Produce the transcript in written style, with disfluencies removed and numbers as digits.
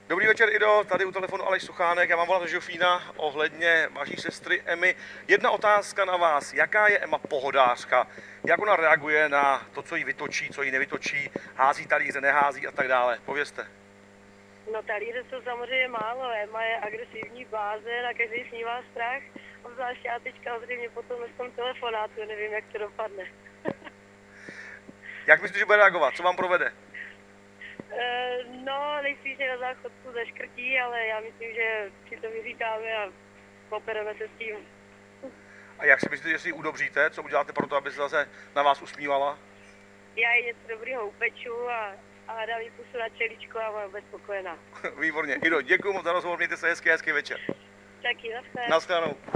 Dobrý večer, Ido, tady u telefonu Aleš Suchánek, já mám volat do Žofína ohledně vaší sestry Emy. Jedna otázka na vás, jaká je Ema pohodářka, jak ona reaguje na to, co jí vytočí, co jí nevytočí, hází talíře, nehází a tak dále, povězte. No talíře jsou samozřejmě málo, Ema je agresivní blázen a každý s ní má strach, obzvlášť já teďka zřejmě potom v tom telefonátu, nevím, jak to dopadne. Jak myslíte, že bude reagovat, co vám provede? No, nejspíš na záchodku zaškrtí, ale já myslím, že si to vyříkáme a popereme se s tím. A jak si myslíte, že si ji udobříte, co uděláte pro to, aby se zase na vás usmívala? Já jí něco dobrýho upeču a dám jí pusu na čeličko a bude spokojená. Výborně, Ido, děkuji moc za rozhovor, mějte se hezký večer. Taky, Naschledanou.